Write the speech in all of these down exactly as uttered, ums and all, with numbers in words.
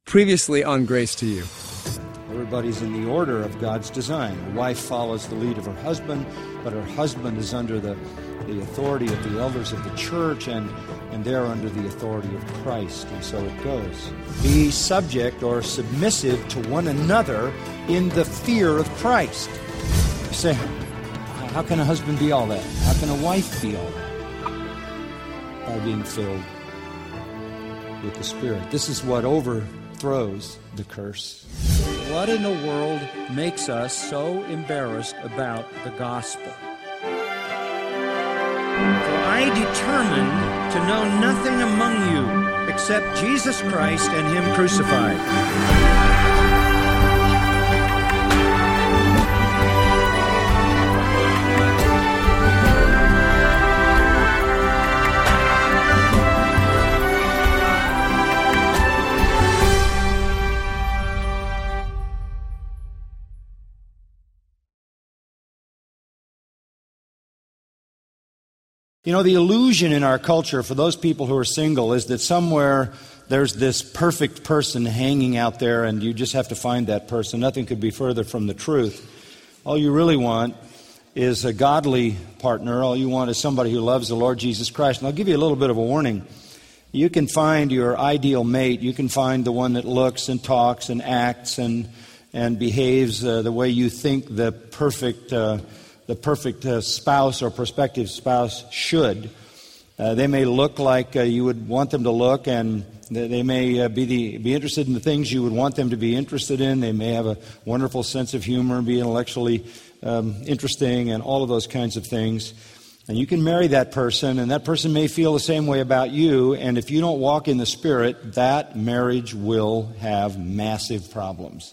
Previously on Grace to You. Everybody's in the order of God's design. The wife follows the lead of her husband, but her husband is under the, the authority of the elders of the church, and, and they're under the authority of Christ, and so it goes. Be subject or submissive to one another in the fear of Christ. You say, how can a husband be all that? How can a wife be all that? By being filled with the Spirit. This is what overthrows the curse. What in the world makes us so embarrassed about the gospel? For I determined to know nothing among you except Jesus Christ and Him crucified. You know, the illusion in our culture for those people who are single is that somewhere there's this perfect person hanging out there and you just have to find that person. Nothing could be further from the truth. All you really want is a godly partner. All you want is somebody who loves the Lord Jesus Christ. And I'll give you a little bit of a warning. You can find your ideal mate. You can find the one that looks and talks and acts and, and behaves uh, the way you think the perfect uh the perfect uh, spouse or prospective spouse should. Uh, they may look like uh, you would want them to look, and they, they may uh, be the, be interested in the things you would want them to be interested in. They may have a wonderful sense of humor and be intellectually um, interesting and all of those kinds of things. And you can marry that person, and that person may feel the same way about you, and if you don't walk in the Spirit, that marriage will have massive problems.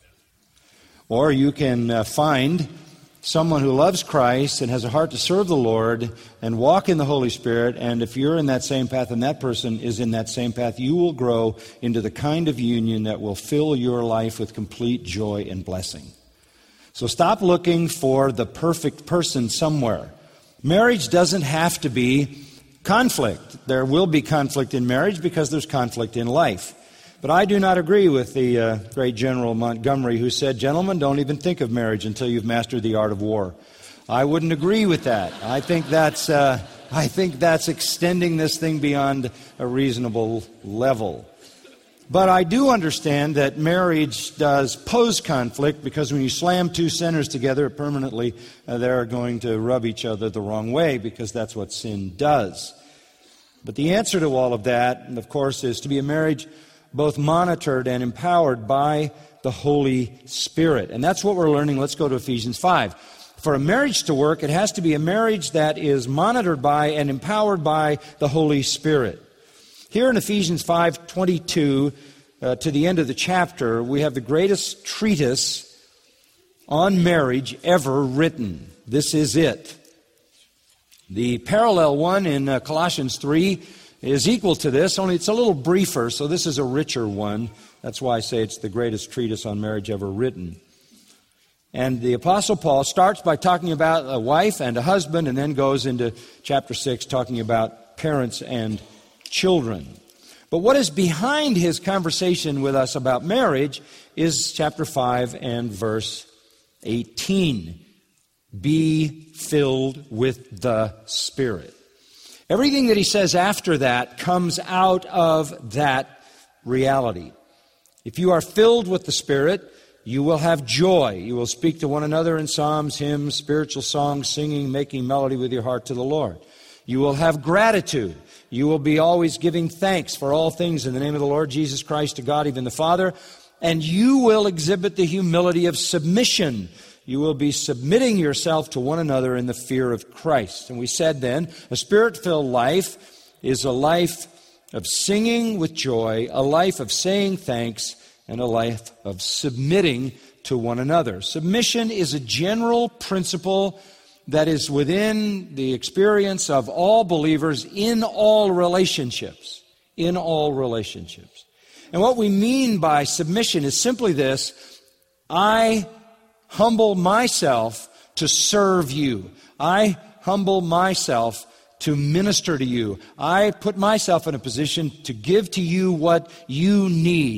Or you can uh, find someone who loves Christ and has a heart to serve the Lord and walk in the Holy Spirit, and if you're in that same path and that person is in that same path, you will grow into the kind of union that will fill your life with complete joy and blessing. So stop looking for the perfect person somewhere. Marriage doesn't have to be conflict. There will be conflict in marriage because there's conflict in life. But I do not agree with the uh, great General Montgomery who said, gentlemen, don't even think of marriage until you've mastered the art of war. I wouldn't agree with that. I think that's, uh, I think that's extending this thing beyond a reasonable level. But I do understand that marriage does pose conflict because when you slam two sinners together permanently, uh, they're going to rub each other the wrong way because that's what sin does. But the answer to all of that, of course, is to be a marriage both monitored and empowered by the Holy Spirit. And that's what we're learning. Let's go to Ephesians five. For a marriage to work, it has to be a marriage that is monitored by and empowered by the Holy Spirit. Here in Ephesians five twenty-two, uh, to the end of the chapter, we have the greatest treatise on marriage ever written. This is it. The parallel one in uh, Colossians three is equal to this, only it's a little briefer, so this is a richer one. That's why I say it's the greatest treatise on marriage ever written. And the Apostle Paul starts by talking about a wife and a husband, and then goes into chapter six talking about parents and children. But what is behind his conversation with us about marriage is chapter five and verse eighteen. Be filled with the Spirit. Everything that he says after that comes out of that reality. If you are filled with the Spirit, you will have joy. You will speak to one another in psalms, hymns, spiritual songs, singing, making melody with your heart to the Lord. You will have gratitude. You will be always giving thanks for all things in the name of the Lord Jesus Christ to God, even the Father. And you will exhibit the humility of submission. You will be submitting yourself to one another in the fear of Christ. And we said then, a Spirit-filled life is a life of singing with joy, a life of saying thanks, and a life of submitting to one another. Submission is a general principle that is within the experience of all believers in all relationships. In all relationships. And what we mean by submission is simply this: I humble myself to serve you. I humble myself to minister to you. I put myself in a position to give to you what you need.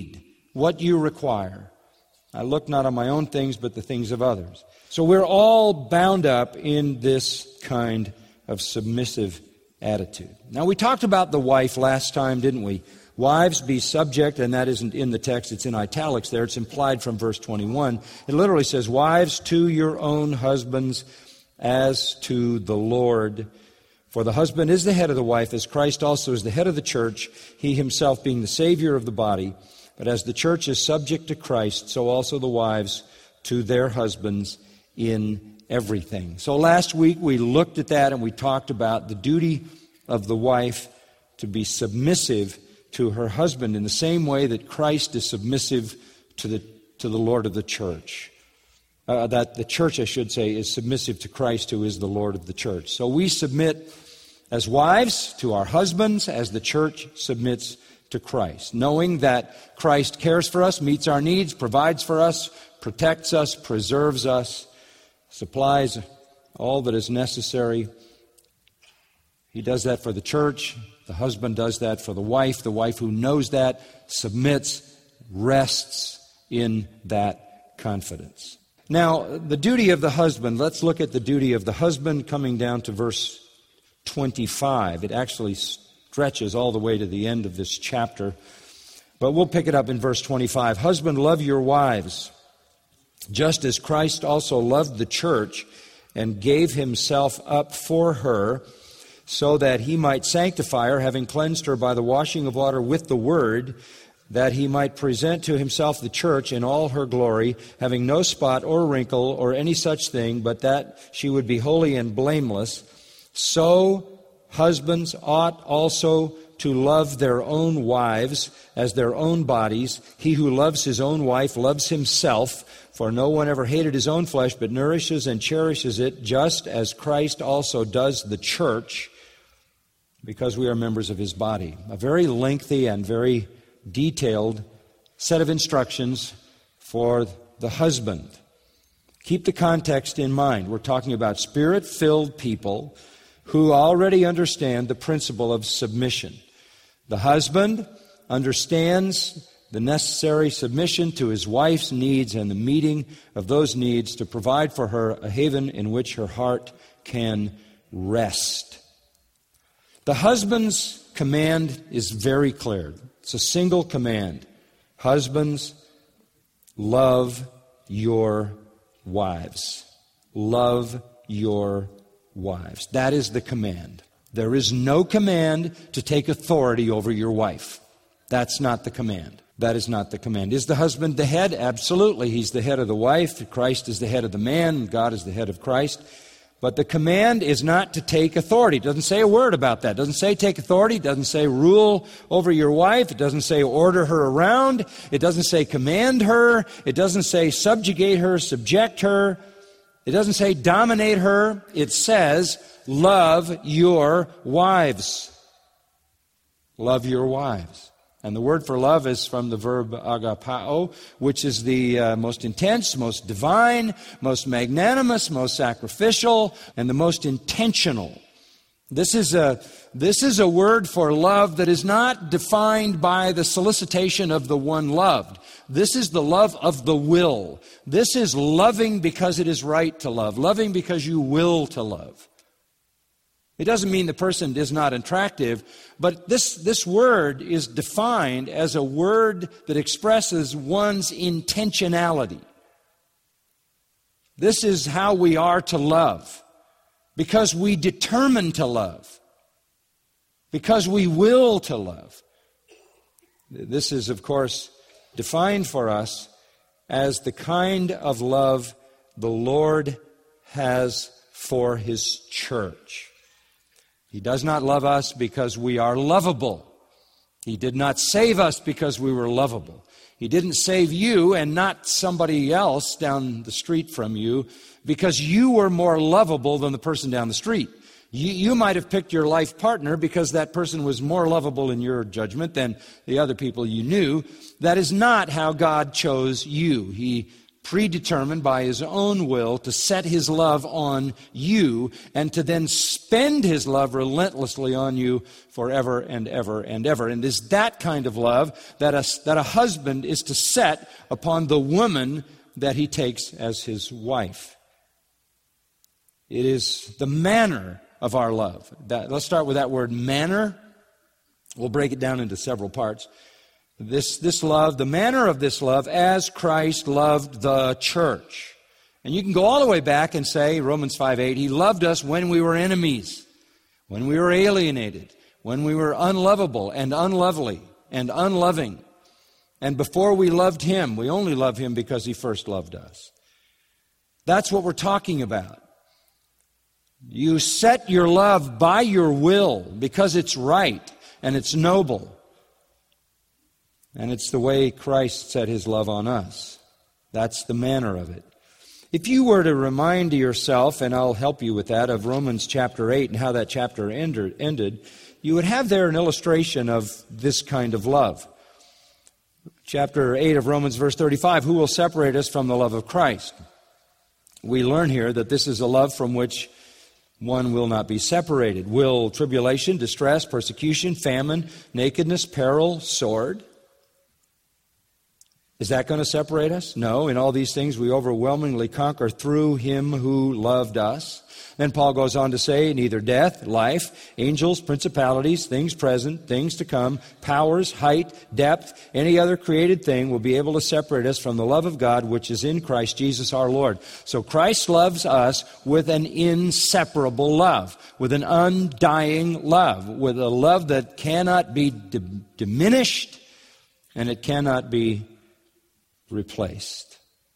what you require. I look not on my own things, but the things of others. So we're all bound up in this kind of submissive attitude. Now, we talked about the wife last time, didn't we? Wives, be subject, and that isn't in the text, it's in italics there. It's implied from verse twenty-one. It literally says, wives, to your own husbands as to the Lord. For the husband is the head of the wife, as Christ also is the head of the church, he himself being the Savior of the body. But as the church is subject to Christ, so also the wives to their husbands in everything. So last week we looked at that and we talked about the duty of the wife to be submissive to her husband in the same way that Christ is submissive to the to the Lord of the church. Uh, that the church, I should say, is submissive to Christ, who is the Lord of the church. So we submit as wives to our husbands as the church submits to Christ, knowing that Christ cares for us, meets our needs, provides for us, protects us, preserves us, supplies all that is necessary. He does that for the church. The husband does that for the wife. The wife who knows that submits, rests in that confidence. Now, the duty of the husband, let's look at the duty of the husband coming down to verse twenty-five. It actually stretches all the way to the end of this chapter. But we'll pick it up in verse twenty-five. Husband, love your wives, just as Christ also loved the church and gave himself up for her, so that he might sanctify her, having cleansed her by the washing of water with the word, that he might present to himself the church in all her glory, having no spot or wrinkle or any such thing, but that she would be holy and blameless. So husbands ought also to love their own wives as their own bodies. He who loves his own wife loves himself, for no one ever hated his own flesh, but nourishes and cherishes it, just as Christ also does the church, because we are members of his body. A very lengthy and very detailed set of instructions for the husband. Keep the context in mind. We're talking about Spirit-filled people who already understand the principle of submission. The husband understands the necessary submission to his wife's needs and the meeting of those needs to provide for her a haven in which her heart can rest. The husband's command is very clear. It's a single command. Husbands, love your wives. Love your wives. That is the command. There is no command to take authority over your wife. That's not the command. That is not the command. Is the husband the head? Absolutely. He's the head of the wife. Christ is the head of the man. God is the head of Christ. But the command is not to take authority. It doesn't say a word about that. It doesn't say take authority. It doesn't say rule over your wife. It doesn't say order her around. It doesn't say command her. It doesn't say subjugate her, subject her. It doesn't say dominate her. It says love your wives. Love your wives. And the word for love is from the verb agapao, which is the uh, most intense, most divine, most magnanimous, most sacrificial, and the most intentional. This is a this is a word for love that is not defined by the solicitation of the one loved. This is the love of the will. This is loving because it is right to love, loving because you will to love. It doesn't mean the person is not attractive, but this, this word is defined as a word that expresses one's intentionality. This is how we are to love, because we determine to love, because we will to love. This is, of course, defined for us as the kind of love the Lord has for his church. He does not love us because we are lovable. He did not save us because we were lovable. He didn't save you and not somebody else down the street from you because you were more lovable than the person down the street. You, you might have picked your life partner because that person was more lovable in your judgment than the other people you knew. That is not how God chose you. He predetermined by His own will to set His love on you and to then spend His love relentlessly on you forever and ever and ever. And it is that kind of love that a, that a husband is to set upon the woman that he takes as his wife. It is the manner of our love. That, let's start with that word, manner. We'll break it down into several parts. This, this love, the manner of this love, as Christ loved the church. And you can go all the way back and say, Romans five eight, He loved us when we were enemies, when we were alienated, when we were unlovable and unlovely and unloving. And before we loved Him, we only love Him because He first loved us. That's what we're talking about. You set your love by your will because it's right and it's noble. And it's the way Christ set His love on us. That's the manner of it. If you were to remind yourself, and I'll help you with that, of Romans chapter eight and how that chapter ended, you would have there an illustration of this kind of love. Chapter eight of Romans, verse thirty-five, who will separate us from the love of Christ? We learn here that this is a love from which one will not be separated. Will tribulation, distress, persecution, famine, nakedness, peril, sword? Is that going to separate us? No. In all these things we overwhelmingly conquer through Him who loved us. Then Paul goes on to say, neither death, life, angels, principalities, things present, things to come, powers, height, depth, any other created thing will be able to separate us from the love of God which is in Christ Jesus our Lord. So Christ loves us with an inseparable love, with an undying love, with a love that cannot be d- diminished and it cannot be replaced.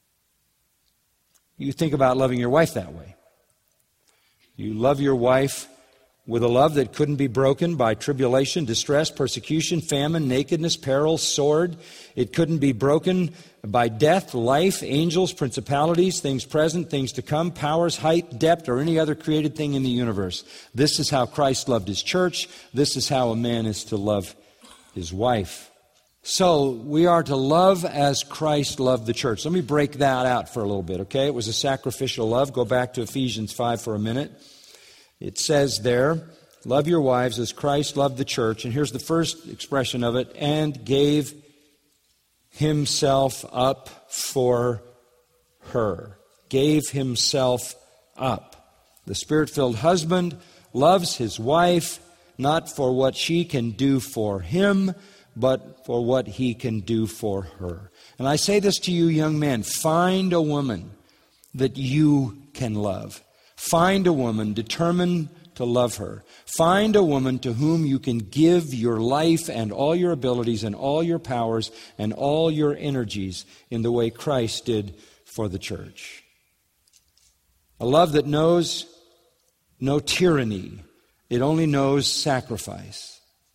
You think about loving your wife that way. You love your wife with a love that couldn't be broken by tribulation, distress, persecution, famine, nakedness, peril, sword. It couldn't be broken by death, life, angels, principalities, things present, things to come, powers, height, depth, or any other created thing in the universe. This is how Christ loved His church. This is how a man is to love his wife. So we are to love as Christ loved the church. Let me break that out for a little bit, okay? It was a sacrificial love. Go back to Ephesians five for a minute. It says there, love your wives as Christ loved the church. And here's the first expression of it, and gave Himself up for her. Gave Himself up. The Spirit-filled husband loves his wife, not for what she can do for him, but for what he can do for her. And I say this to you, young men, find a woman that you can love. Find a woman determined to love her. Find a woman to whom you can give your life and all your abilities and all your powers and all your energies in the way Christ did for the church. A love that knows no tyranny. It only knows sacrifice.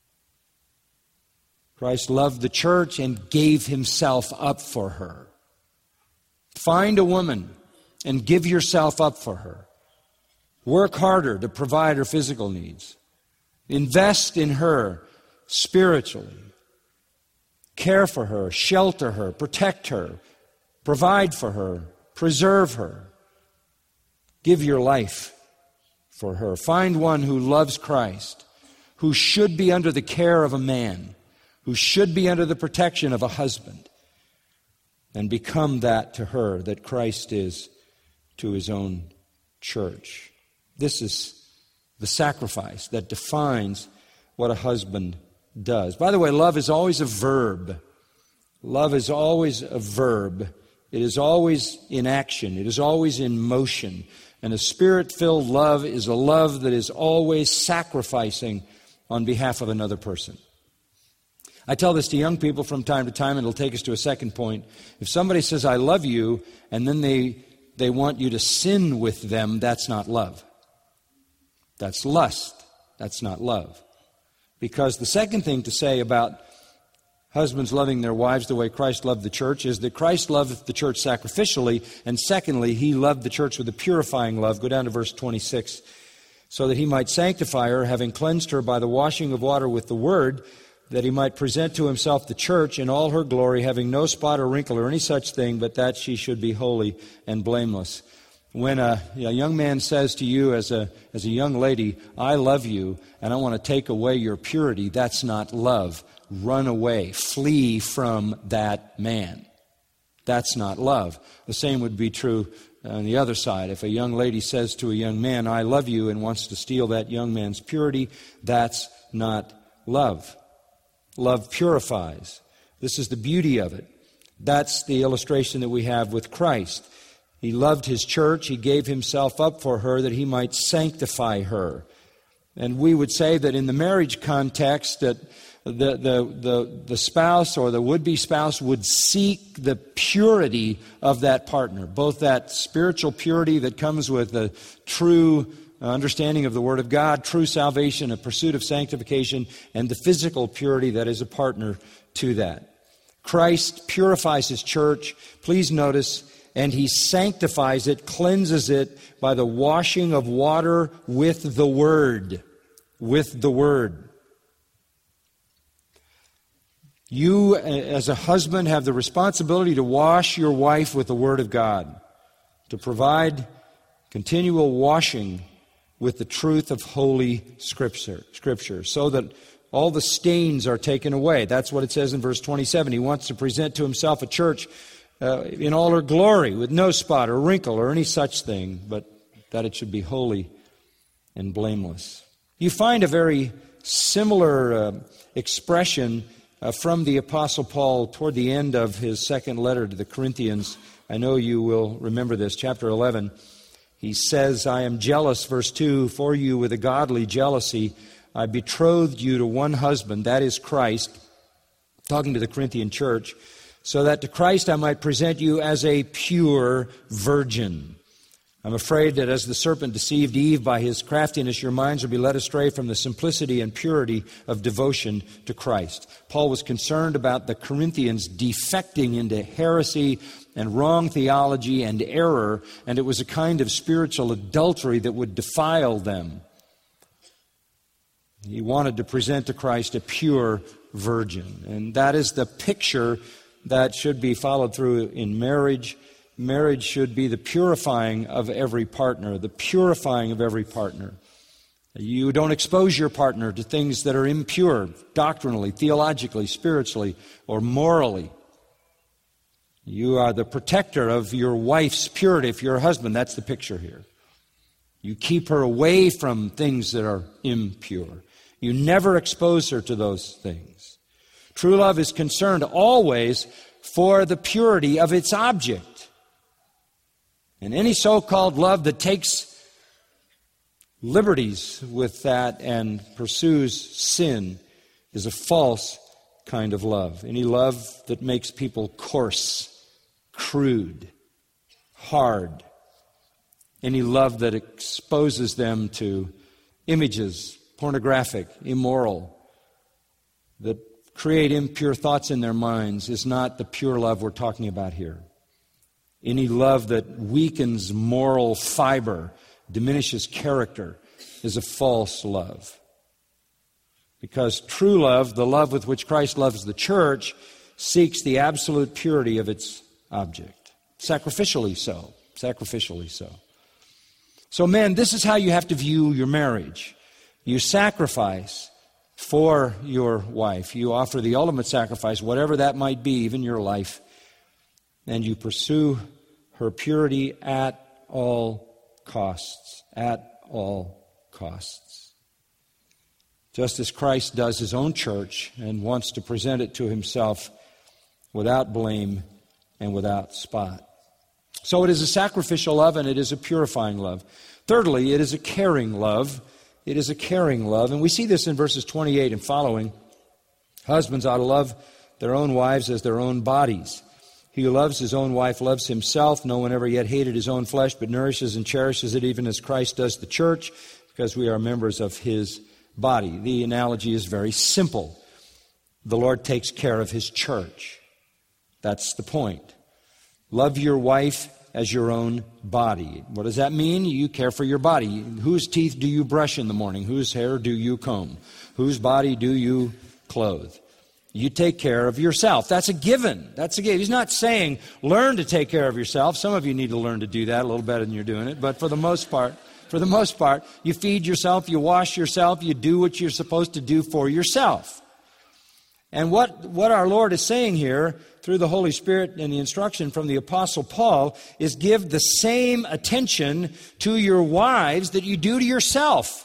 Christ loved the church and gave Himself up for her. Find a woman and give yourself up for her. Work harder to provide her physical needs. Invest in her spiritually. Care for her, shelter her, protect her, provide for her, preserve her. Give your life for her. Find one who loves Christ, who should be under the care of a man, who should be under the protection of a husband, and become that to her that Christ is to His own church. This is the sacrifice that defines what a husband does. By the way, love is always a verb. Love is always a verb. It is always in action. It is always in motion. And a Spirit-filled love is a love that is always sacrificing on behalf of another person. I tell this to young people from time to time, and it'll take us to a second point. If somebody says, I love you, and then they, they want you to sin with them, that's not love. That's lust. That's not love. Because the second thing to say about husbands loving their wives the way Christ loved the church is that Christ loved the church sacrificially, and secondly, He loved the church with a purifying love. Go down to verse twenty-six. So that He might sanctify her, having cleansed her by the washing of water with the word, that he might present to himself the church in all her glory, having no spot or wrinkle or any such thing, but that she should be holy and blameless. When a, a young man says to you as a, as a young lady, I love you and I want to take away your purity, that's not love. Run away. Flee from that man. That's not love. The same would be true on the other side. If a young lady says to a young man, I love you, and wants to steal that young man's purity, that's not love. Love purifies. This is the beauty of it. That's the illustration that we have with Christ. He loved his church. He gave himself up for her that he might sanctify her. And we would say that in the marriage context that the, the, the, the spouse or the would-be spouse would seek the purity of that partner, both that spiritual purity that comes with the true understanding of the Word of God, true salvation, a pursuit of sanctification, and the physical purity that is a partner to that. Christ purifies his church. Please notice, and he sanctifies it, cleanses it by the washing of water with the Word. With the Word. You, as a husband, have the responsibility to wash your wife with the Word of God, to provide continual washing with the truth of Holy Scripture, Scripture, so that all the stains are taken away. That's what it says in verse twenty-seven. He wants to present to himself a church uh, in all her glory, with no spot or wrinkle or any such thing, but that it should be holy and blameless. You find a very similar uh, expression uh, from the Apostle Paul toward the end of his second letter to the Corinthians. I know you will remember this, chapter eleven. He says, I am jealous, verse two, for you with a godly jealousy. I betrothed you to one husband, that is Christ, talking to the Corinthian church, so that to Christ I might present you as a pure virgin. I'm afraid that as the serpent deceived Eve by his craftiness, your minds will be led astray from the simplicity and purity of devotion to Christ. Paul was concerned about the Corinthians defecting into heresy and wrong theology and error, and it was a kind of spiritual adultery that would defile them. He wanted to present to Christ a pure virgin, and that is the picture that should be followed through in marriage. Marriage should be the purifying of every partner, the purifying of every partner. You don't expose your partner to things that are impure, doctrinally, theologically, spiritually, or morally. You are the protector of your wife's purity. If you're a husband, that's the picture here. You keep her away from things that are impure. You never expose her to those things. True love is concerned always for the purity of its object. And any so-called love that takes liberties with that and pursues sin is a false kind of love. Any love that makes people coarse, crude, hard. Any love that exposes them to images, pornographic, immoral, that create impure thoughts in their minds is not the pure love we're talking about here. Any love that weakens moral fiber, diminishes character, is a false love. Because true love, the love with which Christ loves the church, seeks the absolute purity of its object. Sacrificially so. Sacrificially so. So men, this is how you have to view your marriage. You sacrifice for your wife. You offer the ultimate sacrifice, whatever that might be, even your life. And you pursue her purity at all costs. At all costs. Just as Christ does his own church and wants to present it to himself without blame and without spot. So it is a sacrificial love and it is a purifying love. Thirdly, it is a caring love. It is a caring love. And we see this in verses twenty-eight and following. Husbands ought to love their own wives as their own bodies. He who loves his own wife loves himself. No one ever yet hated his own flesh, but nourishes and cherishes it, even as Christ does the church, because we are members of his body. The analogy is very simple. The Lord takes care of his church. That's the point. Love your wife as your own body. What does that mean? You care for your body. Whose teeth do you brush in the morning? Whose hair do you comb? Whose body do you clothe. You take care of yourself. That's a given. That's a given. He's not saying learn to take care of yourself. Some of you need to learn to do that a little better than you're doing it. But for the most part, for the most part, you feed yourself, you wash yourself, you do what you're supposed to do for yourself. And what, what our Lord is saying here through the Holy Spirit and the instruction from the Apostle Paul is give the same attention to your wives that you do to yourself.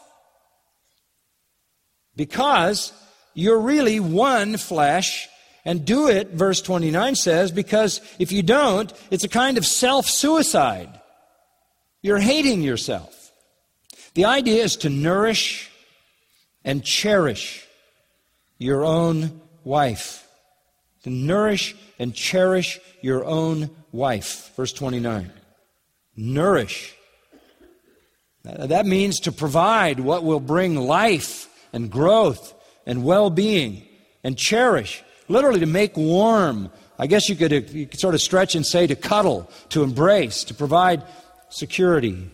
Because you're really one flesh, and do it, verse twenty-nine says, because if you don't, it's a kind of self-suicide. You're hating yourself. The idea is to nourish and cherish your own wife. To nourish and cherish your own wife. Verse twenty-nine. Nourish. That means to provide what will bring life and growth and well-being, and cherish, literally to make warm. I guess you could, you could sort of stretch and say to cuddle, to embrace, to provide security.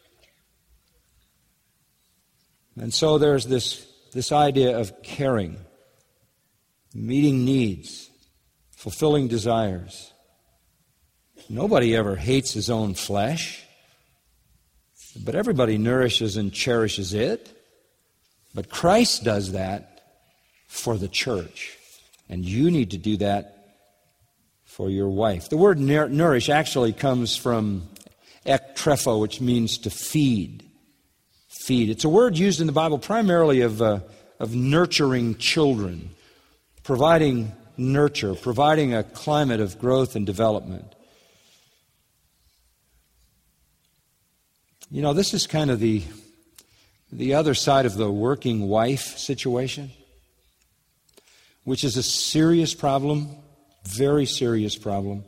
And so there's this, this idea of caring, meeting needs, fulfilling desires. Nobody ever hates his own flesh, but everybody nourishes and cherishes it. But Christ does that for the church. And you need to do that for your wife. The word nourish actually comes from ektrepho, which means to feed. Feed. It's a word used in the Bible primarily of, uh, of nurturing children, providing nurture, providing a climate of growth and development. You know, this is kind of the, the other side of the working wife situation, which is a serious problem, very serious problem.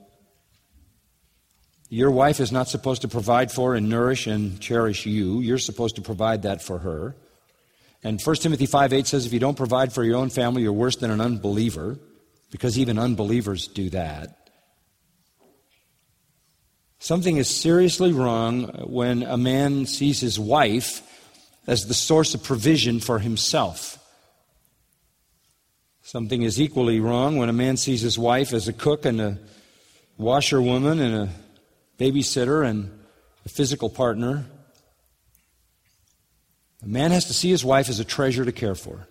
Your wife is not supposed to provide for and nourish and cherish you. You're supposed to provide that for her. And First Timothy five eight says if you don't provide for your own family, you're worse than an unbeliever, because even unbelievers do that. Something is seriously wrong when a man sees his wife as the source of provision for himself. Something is equally wrong when a man sees his wife as a cook and a washerwoman and a babysitter and a physical partner. A man has to see his wife as a treasure to care for.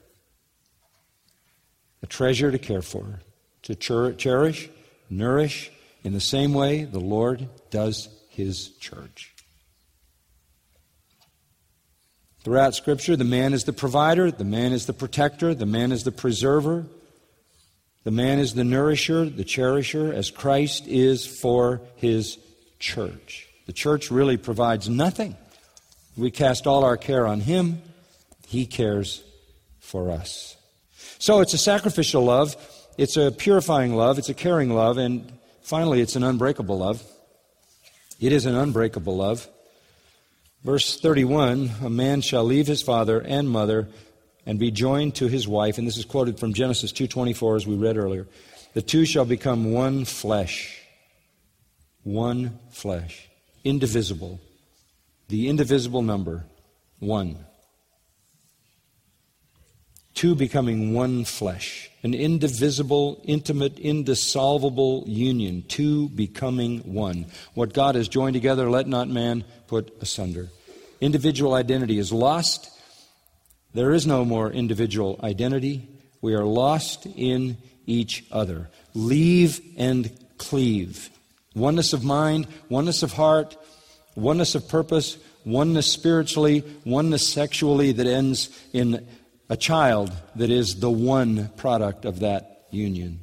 A treasure to care for, to cherish, nourish, in the same way the Lord does His church. Throughout Scripture, the man is the provider, the man is the protector, the man is the preserver, the man is the nourisher, the cherisher, as Christ is for His church. The church really provides nothing. We cast all our care on Him. He cares for us. So it's a sacrificial love, it's a purifying love, it's a caring love, and finally it's an unbreakable love. It is an unbreakable love. Verse thirty-one, a man shall leave his father and mother and be joined to his wife. And this is quoted from Genesis two twenty-four, as we read earlier. The two shall become one flesh. One flesh. Indivisible. The indivisible number, one. Two becoming one flesh. An indivisible, intimate, indissoluble union. Two becoming one. What God has joined together, let not man put asunder. Individual identity is lost. There is no more individual identity. We are lost in each other. Leave and cleave. Oneness of mind, oneness of heart, oneness of purpose, oneness spiritually, oneness sexually that ends in a child that is the one product of that union.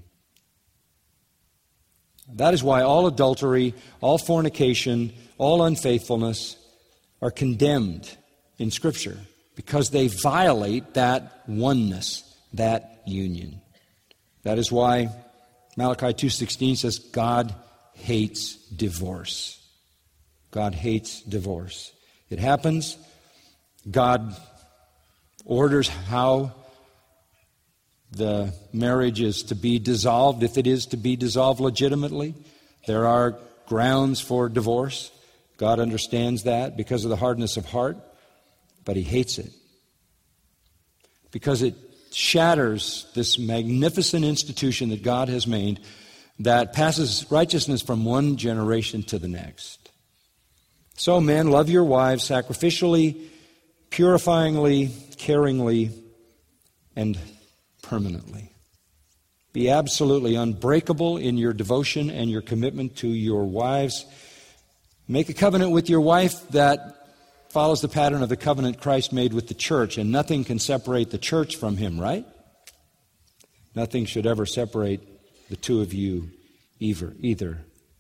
That is why all adultery, all fornication, all unfaithfulness are condemned in Scripture, because they violate that oneness, that union. That is why Malachi two sixteen says God hates divorce. God hates divorce. It happens. God orders how the marriage is to be dissolved, if it is to be dissolved legitimately. There are grounds for divorce. God understands that because of the hardness of heart, but He hates it. Because it shatters this magnificent institution that God has made that passes righteousness from one generation to the next. So, men, love your wives sacrificially, purifyingly, caringly, and permanently. Be absolutely unbreakable in your devotion and your commitment to your wives. Make a covenant with your wife that follows the pattern of the covenant Christ made with the church, and nothing can separate the church from him, right? Nothing should ever separate the two of you either. either.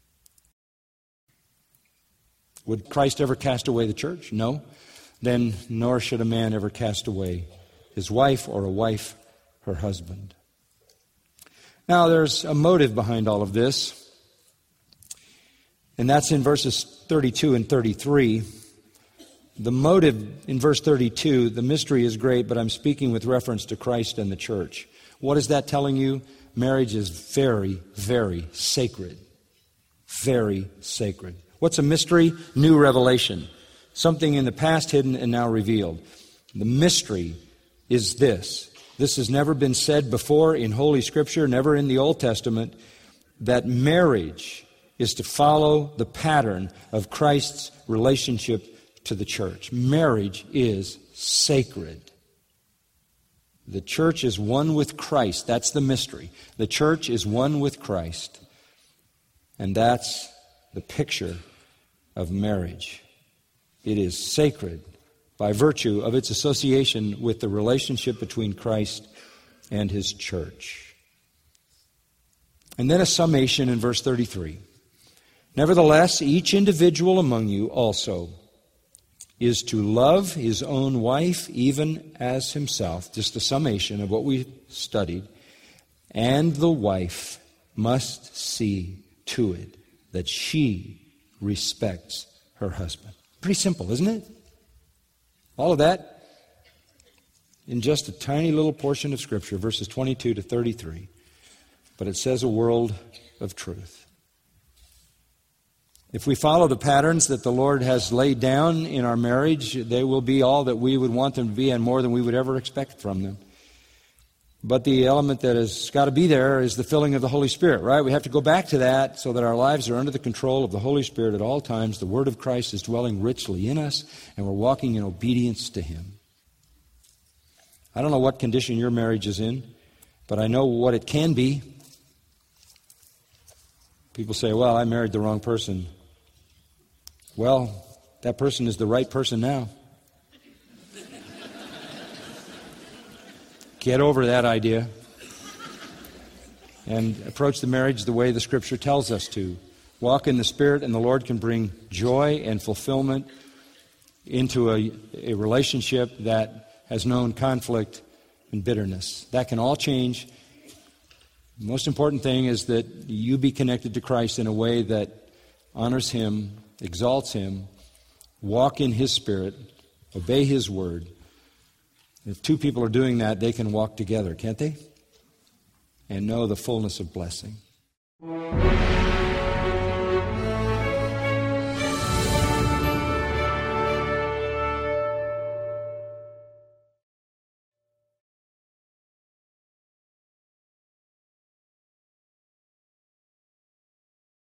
Would Christ ever cast away the church? No. Then nor should a man ever cast away his wife, or a wife her husband. Now there's a motive behind all of this, and that's in verses thirty-two and thirty-three. The motive in verse thirty-two, the mystery is great, but I'm speaking with reference to Christ and the church. What is that telling you? Marriage is very, very sacred. Very sacred. What's a mystery? New revelation. Something in the past hidden and now revealed. The mystery is this. This has never been said before in Holy Scripture, never in the Old Testament, that marriage is to follow the pattern of Christ's relationship to the church. Marriage is sacred. The church is one with Christ. That's the mystery. The church is one with Christ. And that's the picture of marriage. It is sacred by virtue of its association with the relationship between Christ and his church. And then a summation in verse thirty-three. Nevertheless, each individual among you also is to love his own wife even as himself. Just a summation of what we studied. And the wife must see to it that she respects her husband. Pretty simple, isn't it? All of that in just a tiny little portion of Scripture, verses twenty-two to thirty-three. But it says a world of truth. If we follow the patterns that the Lord has laid down in our marriage, they will be all that we would want them to be and more than we would ever expect from them. But the element that has got to be there is the filling of the Holy Spirit, right? We have to go back to that so that our lives are under the control of the Holy Spirit at all times. The Word of Christ is dwelling richly in us, and we're walking in obedience to Him. I don't know what condition your marriage is in, but I know what it can be. People say, well, I married the wrong person. Well, that person is the right person now. Get over that idea and approach the marriage the way the Scripture tells us to. Walk in the Spirit, and the Lord can bring joy and fulfillment into a, a relationship that has known conflict and bitterness. That can all change. The most important thing is that you be connected to Christ in a way that honors Him, exalts Him, walk in His Spirit, obey His Word. If two people are doing that, they can walk together, can't they? And know the fullness of blessing.